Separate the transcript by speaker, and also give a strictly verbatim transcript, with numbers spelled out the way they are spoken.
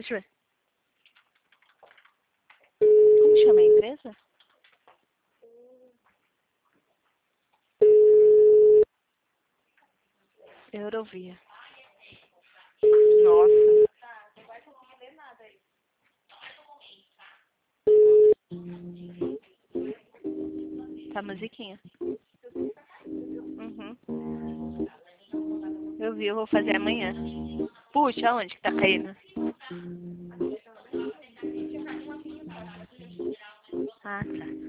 Speaker 1: Deixa eu ver. Como chama a empresa? Eurovia. Nossa. Tá musiquinha. Uhum. Eu vi, eu vou fazer amanhã. Puxa, aonde que tá caindo? Ah, tá.